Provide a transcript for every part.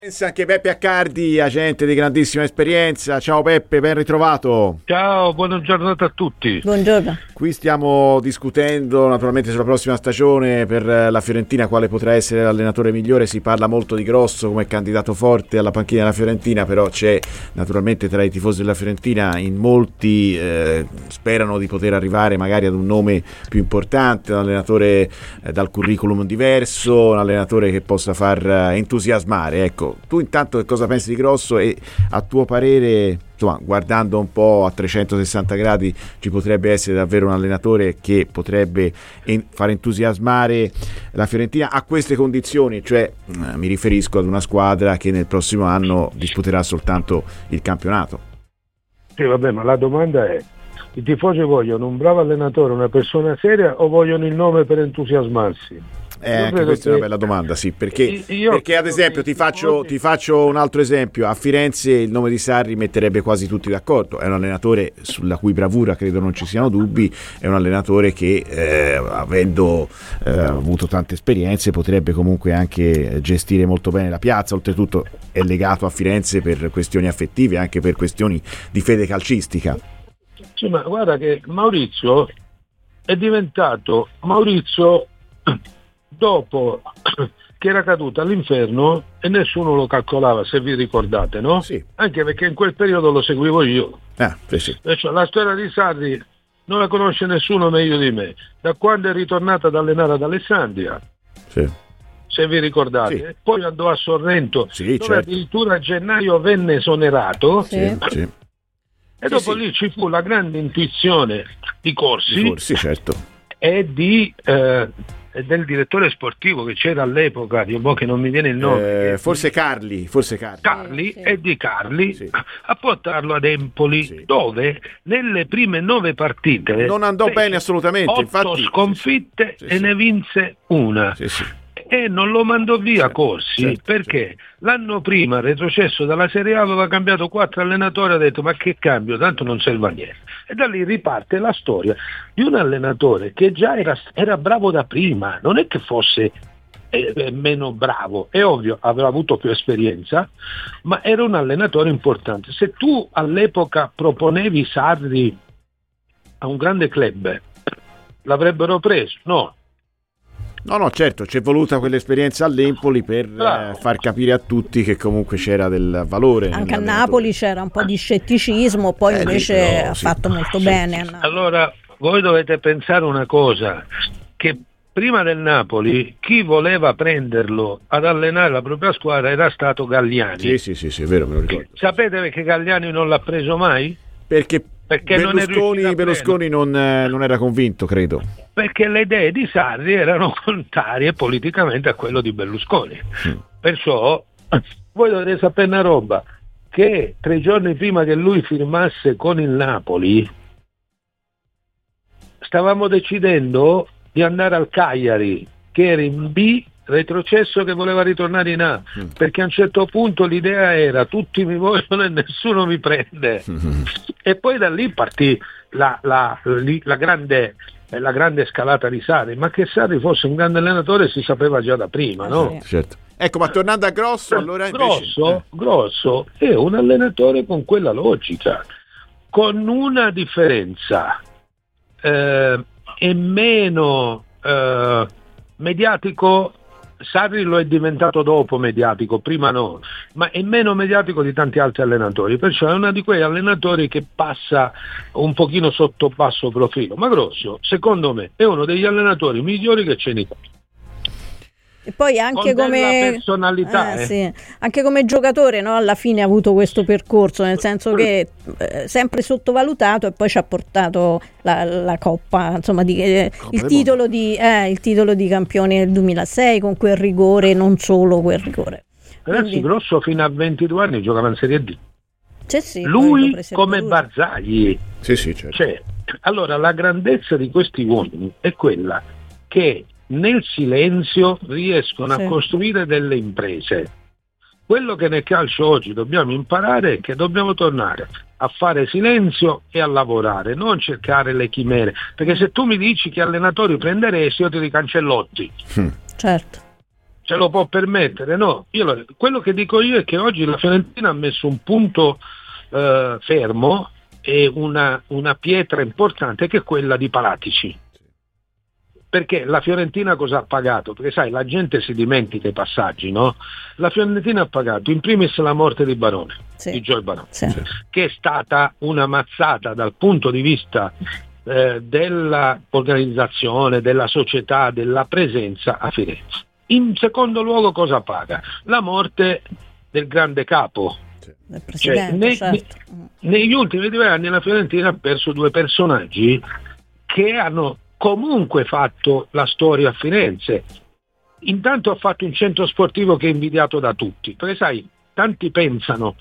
Pensa anche Peppe Accardi, agente di grandissima esperienza. Ciao Peppe, ben ritrovato. Ciao, buona giornata a tutti. Buongiorno. Qui stiamo discutendo naturalmente sulla prossima stagione per la Fiorentina, quale potrà essere l'allenatore migliore. Si parla molto di Grosso come candidato forte alla panchina della Fiorentina, però c'è naturalmente tra i tifosi della Fiorentina in molti sperano di poter arrivare magari ad un nome più importante, un allenatore dal curriculum diverso, un allenatore che possa far entusiasmare. Ecco, tu intanto che cosa pensi di Grosso e a tuo parere, insomma, guardando un po' a 360 gradi, ci potrebbe essere davvero un allenatore che potrebbe far entusiasmare la Fiorentina a queste condizioni, cioè mi riferisco ad una squadra che nel prossimo anno disputerà soltanto il campionato. Sì, vabbè, ma la domanda è: i tifosi vogliono un bravo allenatore, una persona seria, o vogliono il nome per entusiasmarsi? Anche questa è una bella domanda, sì, perché ad esempio ti faccio un altro esempio. A Firenze il nome di Sarri metterebbe quasi tutti d'accordo, è un allenatore sulla cui bravura credo non ci siano dubbi, è un allenatore che avendo avuto tante esperienze potrebbe comunque anche gestire molto bene la piazza, oltretutto è legato a Firenze per questioni affettive, anche per questioni di fede calcistica. Sì, ma guarda che Maurizio è diventato Maurizio dopo che era caduto all'inferno e nessuno lo calcolava, se vi ricordate, no? Sì. Anche perché in quel periodo lo seguivo io. Sì. Cioè, la storia di Sarri non la conosce nessuno meglio di me. Da quando è ritornato ad allenare ad Alessandria, sì, se vi ricordate, sì. Poi andò a Sorrento, sì, dove certo. Addirittura a gennaio venne esonerato. Sì. E dopo lì ci fu la grande intuizione di Corsi, certo. e del direttore sportivo che c'era all'epoca, di un po' che non mi viene il nome, forse Carli sì. E di Carli, sì, a portarlo ad Empoli, sì, dove nelle prime 9 partite non andò bene assolutamente, 8 infatti sconfitte sì, e ne vinse una. Sì. E non lo mandò via Certo, Corsi, certo, perché l'anno prima, retrocesso dalla Serie A, aveva cambiato 4 allenatori, ha detto ma che cambio, tanto non serve a niente. E da lì riparte la storia di un allenatore che già era bravo da prima, non è che fosse meno bravo, è ovvio, aveva avuto più esperienza, ma era un allenatore importante. Se tu all'epoca proponevi Sarri a un grande club, l'avrebbero preso? No, certo, c'è voluta quell'esperienza all'Empoli per far capire a tutti che comunque c'era del valore. Anche a Napoli c'era un po' di scetticismo, poi invece ha fatto molto bene. Allora, voi dovete pensare una cosa, che prima del Napoli chi voleva prenderlo ad allenare la propria squadra era stato Galliani. Sì, è vero, me lo ricordo. Sapete perché Galliani non l'ha preso mai? Perché Berlusconi non era convinto, credo. Perché le idee di Sarri erano contrarie politicamente a quello di Berlusconi. Perciò voi dovete sapere una roba, che 3 giorni prima che lui firmasse con il Napoli stavamo decidendo di andare al Cagliari, che era in B, retrocesso, che voleva ritornare in A, perché a un certo punto l'idea era tutti mi vogliono e nessuno mi prende. E poi da lì partì la grande scalata di Sarri, ma che Sarri fosse un grande allenatore si sapeva già da prima, no? Certo. Ecco, ma tornando a Grosso, allora invece... Grosso è un allenatore con quella logica, con una differenza, è meno mediatico. Sarri lo è diventato dopo mediatico, prima no, ma è meno mediatico di tanti altri allenatori, perciò è uno di quei allenatori che passa un pochino sotto basso profilo, ma Grosso secondo me è uno degli allenatori migliori che c'è in Italia. E poi anche come personalità, sì, anche come giocatore, no? Alla fine ha avuto questo percorso, nel senso che sempre sottovalutato, e poi ci ha portato la Coppa, insomma, il titolo di campione nel 2006 con quel rigore, non solo quel rigore. Ragazzi, Grosso fino a 22 anni giocava in Serie D. Sì, lui come Barzagli. Sì, certo. Allora la grandezza di questi uomini è quella che nel silenzio riescono a costruire delle imprese. Quello che nel calcio oggi dobbiamo imparare è che dobbiamo tornare a fare silenzio e a lavorare, non cercare le chimere, perché se tu mi dici che allenatori prenderesti, io ti dico Cancellotti. Certo. se lo può permettere, no? Quello che dico io è che oggi la Fiorentina ha messo un punto fermo e una pietra importante, che è quella di Paratici. Perché la Fiorentina cosa ha pagato? Perché sai, la gente si dimentica i passaggi, no? La Fiorentina ha pagato in primis la morte di Barone, di Joy Barone, che è stata una mazzata dal punto di vista dell'organizzazione, della società, della presenza a Firenze. In secondo luogo cosa paga? La morte del grande capo. Del presidente, negli ultimi 2 anni la Fiorentina ha perso 2 personaggi che hanno comunque fatto la storia a Firenze. Intanto ha fatto un centro sportivo che è invidiato da tutti, perché sai, tanti pensano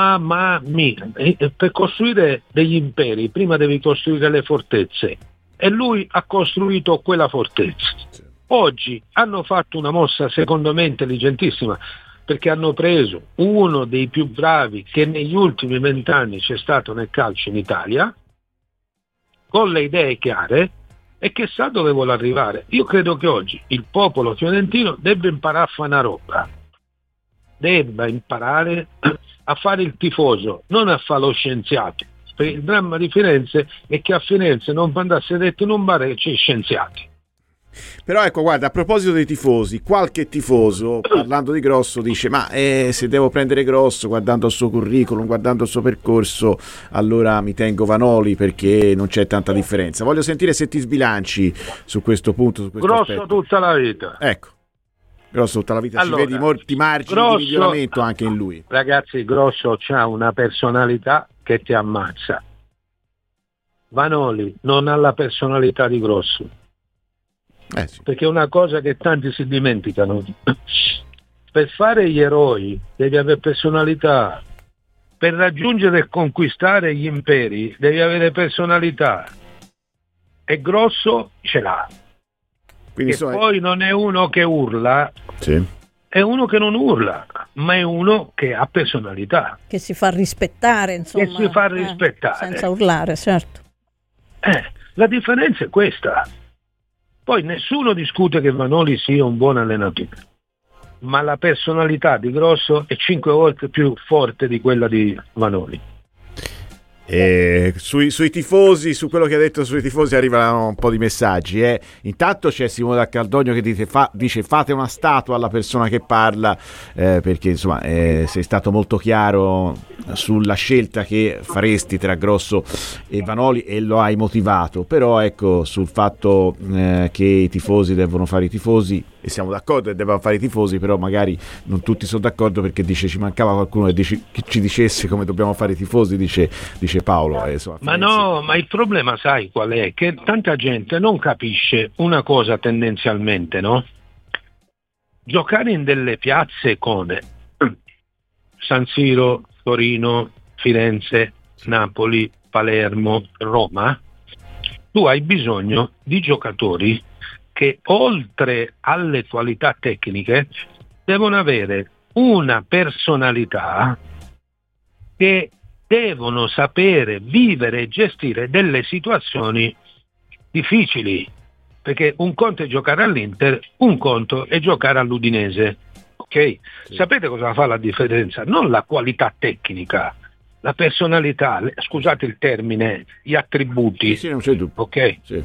per costruire degli imperi prima devi costruire le fortezze, e lui ha costruito quella fortezza. Oggi hanno fatto una mossa secondo me intelligentissima, perché hanno preso uno dei più bravi che negli ultimi 20 anni c'è stato nel calcio in Italia, con le idee chiare, e che sa dove vuole arrivare. Io credo che oggi il popolo fiorentino debba imparare a fare una roba, debba imparare a fare il tifoso, non a fare lo scienziato, perché il dramma di Firenze è che a Firenze non può andare seduto in un bar e c'è scienziati. Però ecco, guarda, a proposito dei tifosi, qualche tifoso parlando di Grosso dice se devo prendere Grosso guardando il suo curriculum, guardando il suo percorso, allora mi tengo Vanoli perché non c'è tanta differenza. Voglio sentire se ti sbilanci su questo punto, su questo Grosso aspetto. Tutta la vita. Ecco, Grosso tutta la vita, allora, ci vedi molti margini di miglioramento anche in lui. Ragazzi, Grosso c'ha una personalità che ti ammazza. Vanoli non ha la personalità di Grosso. Sì. Perché è una cosa che tanti si dimenticano. Per fare gli eroi devi avere personalità, per raggiungere e conquistare gli imperi devi avere personalità, e Grosso ce l'ha. Quindi poi non è uno che urla, è uno che non urla, ma è uno che ha personalità, che si fa rispettare, insomma, che si fa rispettare senza urlare, certo. La differenza è questa. Poi nessuno discute che Vanoli sia un buon allenatore, ma la personalità di Grosso è 5 volte più forte di quella di Vanoli. Sui tifosi, su quello che ha detto sui tifosi arrivano un po' di messaggi. Intanto c'è Simone da Caldogno che dice fate una statua alla persona che parla, perché insomma sei stato molto chiaro sulla scelta che faresti tra Grosso e Vanoli e lo hai motivato, però ecco, sul fatto che i tifosi devono fare i tifosi, e siamo d'accordo che devono fare i tifosi, però magari non tutti sono d'accordo, perché dice ci mancava qualcuno che ci dicesse come dobbiamo fare i tifosi, dice Paolo. Insomma, ma no, ma il problema sai qual è? Che tanta gente non capisce una cosa tendenzialmente, no? Giocare in delle piazze come San Siro, Torino, Firenze, Napoli, Palermo, Roma, tu hai bisogno di giocatori che oltre alle qualità tecniche devono avere una personalità, che devono sapere vivere e gestire delle situazioni difficili, perché un conto è giocare all'Inter, un conto è giocare all'Udinese, ok? Sì. Sapete cosa fa la differenza? Non la qualità tecnica, la personalità, scusate il termine, gli attributi, sì, non c'è dubbio. Ok? Sì.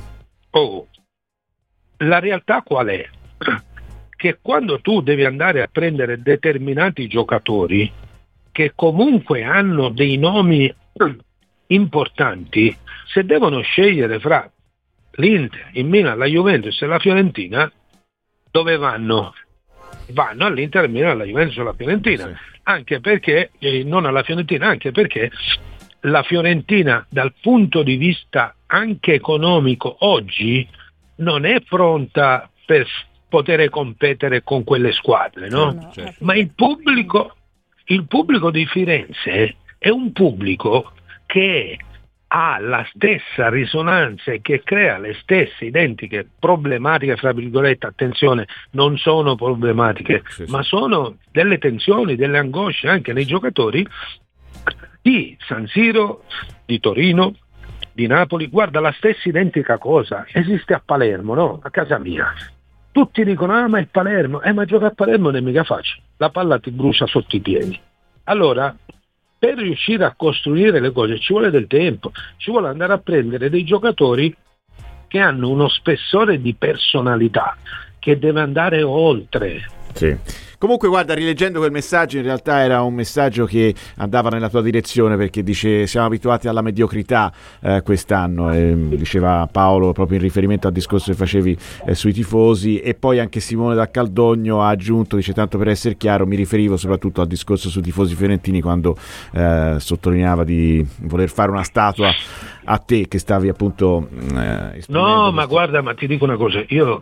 La realtà qual è? Che quando tu devi andare a prendere determinati giocatori che comunque hanno dei nomi importanti, se devono scegliere fra l'Inter, il Milan, la Juventus e la Fiorentina, dove vanno? Vanno all'Inter, al Milan, alla Juventus e alla Fiorentina, sì. Anche perché, non alla Fiorentina, anche perché la Fiorentina dal punto di vista anche economico oggi non è pronta per poter competere con quelle squadre, no? Certo. Ma il pubblico di Firenze è un pubblico che ha la stessa risonanza e che crea le stesse identiche problematiche, fra virgolette, attenzione, non sono problematiche, sì. Ma sono delle tensioni, delle angosce anche nei giocatori di San Siro, di Torino, di Napoli. Guarda, la stessa identica cosa esiste a Palermo, no? A casa mia. tutti dicono ma è Palermo, ma giocare a Palermo non è mica facile, la palla ti brucia sotto i piedi. Allora, per riuscire a costruire le cose ci vuole del tempo, ci vuole andare a prendere dei giocatori che hanno uno spessore di personalità che deve andare oltre. Sì. Comunque guarda, rileggendo quel messaggio, in realtà era un messaggio che andava nella tua direzione, perché dice siamo abituati alla mediocrità quest'anno, diceva Paolo proprio in riferimento al discorso che facevi sui tifosi, e poi anche Simone da Caldogno ha aggiunto, dice tanto per essere chiaro, mi riferivo soprattutto al discorso sui tifosi fiorentini quando sottolineava di voler fare una statua a te che stavi appunto no, ma guarda, ma ti dico una cosa, io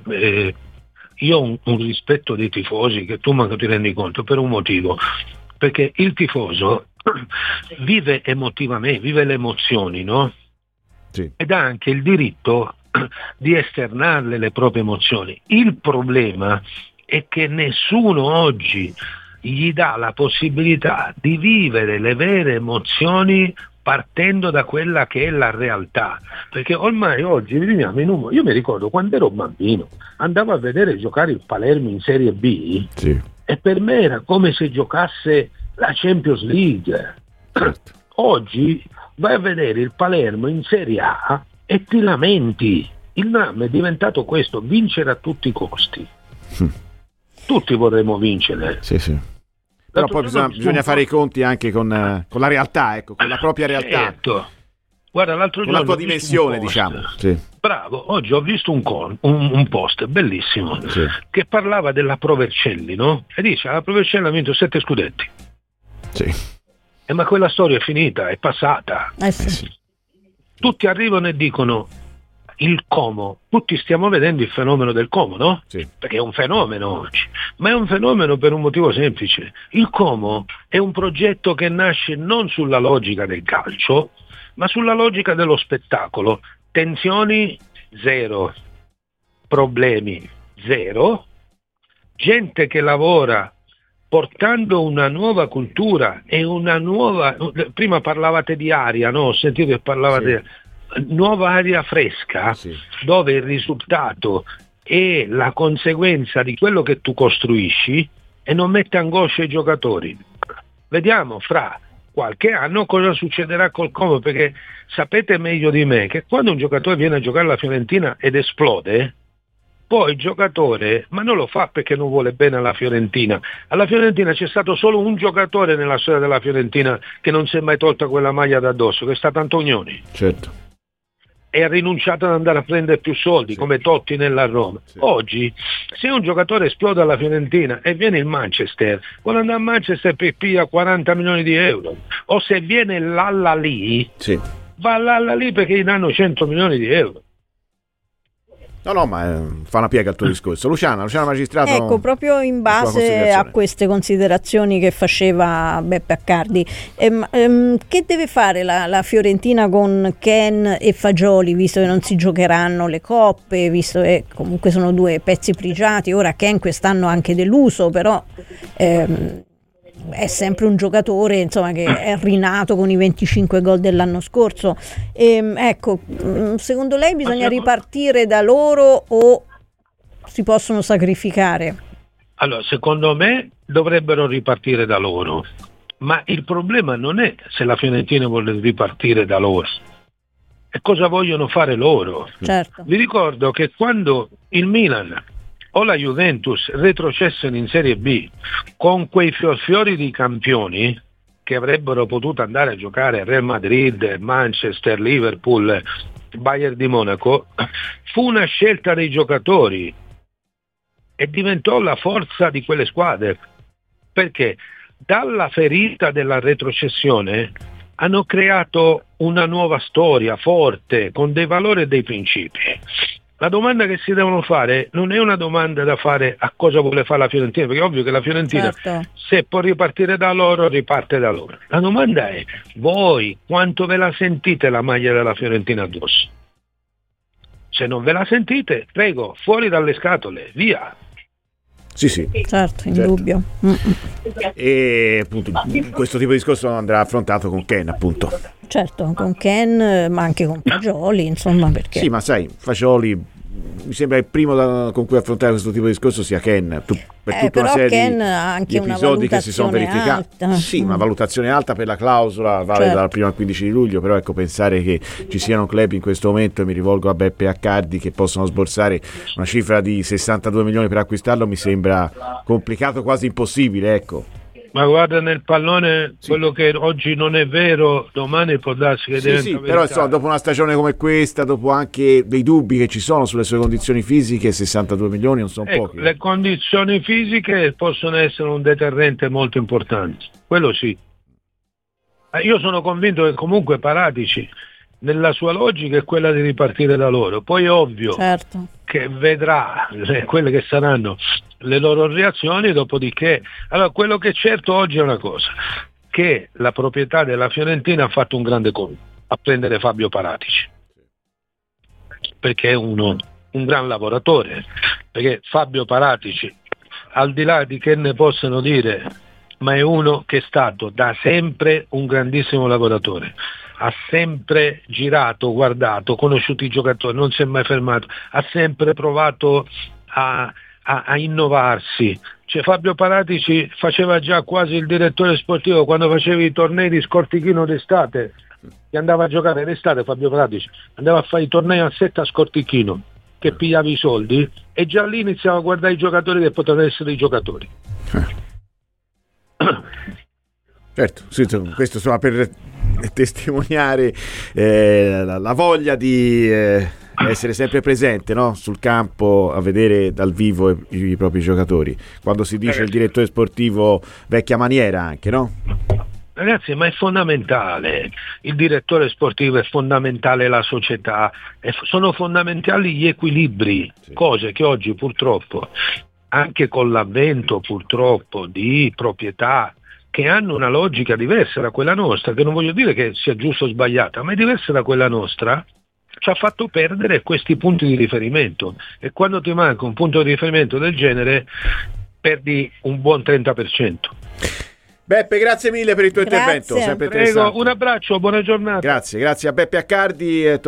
ho un rispetto dei tifosi che tu manco ti rendi conto, per un motivo, perché il tifoso vive emotivamente, vive le emozioni, no? Sì. Ed ha anche il diritto di esternarle le proprie emozioni. Il problema è che nessuno oggi gli dà la possibilità di vivere le vere emozioni partendo da quella che è la realtà, perché ormai oggi viviamo in un... Io mi ricordo quando ero bambino, andavo a vedere giocare il Palermo in Serie B, sì, e per me era come se giocasse la Champions League. certo. Oggi vai a vedere il Palermo in Serie A e ti lamenti. Il dramma è diventato questo, vincere a tutti i costi. Tutti vorremmo vincere. Sì, sì. Però poi bisogna fare i conti anche con la realtà, ecco, con la propria realtà. Certo. Guarda, l'altro con giorno la tua dimensione, diciamo. Sì. Bravo, oggi ho visto un post bellissimo, sì, che parlava della Provercelli, no? E dice, la Provercelli ha vinto 7 scudetti. Sì. Ma quella storia è finita, è passata. Sì. Tutti arrivano e dicono il Como, tutti stiamo vedendo il fenomeno del Como, no? Sì. Perché è un fenomeno oggi, ma è un fenomeno per un motivo semplice. Il Como è un progetto che nasce non sulla logica del calcio, ma sulla logica dello spettacolo. Tensioni zero, problemi zero, gente che lavora portando una nuova cultura e una nuova... Prima parlavate di aria, no? Ho sentito che parlavate di nuova aria fresca, sì, dove il risultato è la conseguenza di quello che tu costruisci e non mette angoscia ai giocatori. Vediamo fra qualche anno cosa succederà col Como, perché sapete meglio di me che quando un giocatore viene a giocare alla Fiorentina ed esplode, poi il giocatore, ma non lo fa perché non vuole bene alla Fiorentina. Alla Fiorentina c'è stato solo un giocatore nella storia della Fiorentina che non si è mai tolta quella maglia da addosso, che è stato Antonioni. certo. E ha rinunciato ad andare a prendere più soldi, sì, come Totti nella Roma. Sì. Oggi, se un giocatore esplode alla Fiorentina e viene il Manchester, vuole andare a Manchester per piglia 40 milioni di euro. O se viene l'Alla lì, sì, va all'Alla lì perché gli danno 100 milioni di euro. No, ma fa una piega al tuo discorso. Luciana Magistrato. Ecco, proprio in base a queste considerazioni che faceva Beppe Accardi, che deve fare la Fiorentina con Ken e Fagioli, visto che non si giocheranno le coppe, visto che comunque sono due pezzi prigiati? Ora Ken quest'anno ha anche deluso, però è sempre un giocatore, insomma, che è rinato con i 25 gol dell'anno scorso. Ecco, secondo lei bisogna ripartire da loro o si possono sacrificare? Allora, secondo me dovrebbero ripartire da loro, ma il problema non è se la Fiorentina vuole ripartire da loro, è cosa vogliono fare loro. Certo. Vi ricordo che quando il Milan o la Juventus retrocessero in Serie B con quei fiori di campioni che avrebbero potuto andare a giocare a Real Madrid, Manchester, Liverpool, Bayern di Monaco, fu una scelta dei giocatori e diventò la forza di quelle squadre, perché dalla ferita della retrocessione hanno creato una nuova storia forte con dei valori e dei principi. La domanda che si devono fare non è una domanda da fare a cosa vuole fare la Fiorentina, perché è ovvio che la Fiorentina, certo, se può ripartire da loro, riparte da loro. La domanda è: voi quanto ve la sentite la maglia della Fiorentina addosso? Se non ve la sentite, prego, fuori dalle scatole, via. Sì, certo, in dubbio. E appunto questo tipo di discorso andrà affrontato con Ken, appunto. Certo, con Ken, ma anche con Fagioli, insomma, perché... Sì, ma sai, Fagioli mi sembra il primo con cui affrontare questo tipo di discorso sia Ken, per tutta però una serie Ken ha anche di episodi che si sono verificati. alta. Sì, una valutazione alta per la clausola, vale certo. dal 1 al 15 di luglio, però ecco, pensare che ci siano club in questo momento, e mi rivolgo a Beppe Accardi, che possono sborsare una cifra di 62 milioni per acquistarlo, mi sembra complicato, quasi impossibile, ecco. Ma guarda, nel pallone, quello che oggi non è vero, domani può darsi che diventa verità. Però insomma, dopo una stagione come questa, dopo anche dei dubbi che ci sono sulle sue condizioni fisiche, 62 milioni non sono pochi. Le condizioni fisiche possono essere un deterrente molto importante, quello sì. Io sono convinto che comunque Paratici, nella sua logica, è quella di ripartire da loro. Poi è ovvio certo. che vedrà quelle che saranno le loro reazioni, dopodiché. Allora, quello che è certo oggi è una cosa, che la proprietà della Fiorentina ha fatto un grande colpo a prendere Fabio Paratici, perché è un gran lavoratore, perché Fabio Paratici, al di là di che ne possano dire, ma è uno che è stato da sempre un grandissimo lavoratore, ha sempre girato, guardato, conosciuto i giocatori, non si è mai fermato, ha sempre provato a innovarsi. Cioè, Fabio Paratici faceva già quasi il direttore sportivo quando facevi i tornei di Scortichino d'estate, che andava a giocare d'estate. Fabio Paratici andava a fare i tornei a 7 a Scortichino, che pigliavi i soldi, e già lì iniziava a guardare i giocatori che potevano essere i giocatori. Certo, sì, questo insomma per testimoniare la voglia di essere sempre presente, no? Sul campo, a vedere dal vivo i propri giocatori, quando si dice il direttore sportivo vecchia maniera anche, no? Ragazzi, ma è fondamentale, il direttore sportivo è fondamentale, la società, sono fondamentali gli equilibri, sì. Cose che oggi purtroppo, anche con l'avvento purtroppo di proprietà che hanno una logica diversa da quella nostra, che non voglio dire che sia giusta o sbagliata, ma è diversa da quella nostra, ci ha fatto perdere questi punti di riferimento, e quando ti manca un punto di riferimento del genere perdi un buon 30%. Beppe, grazie mille per il tuo intervento, sempre interessante. Prego, un abbraccio, buona giornata. Grazie a Beppe Accardi.